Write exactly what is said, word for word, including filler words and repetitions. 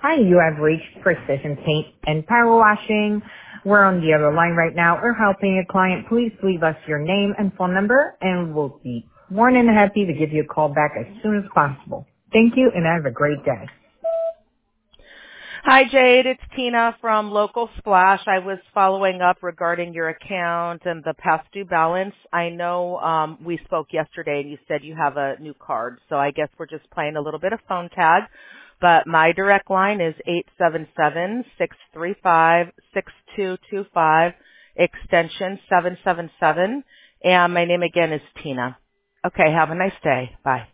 Hi, you have reached Precision Paint and Power Washing. We're on the other line right now. We're helping a client. Please leave us your name and phone number, and we'll be more than happy to give you a call back as soon as possible. Thank you, and have a great day. Hi, Jade. It's Tina from Local Splash. I was following up regarding your account and the past due balance. I know um, we spoke yesterday, and you said you have a new card, so I guess we're just playing a little bit of phone tag. But my direct line is eight seven seven, six three five, six two two five, extension seven seven seven, and my name again is Tina. Okay, have a nice day. Bye.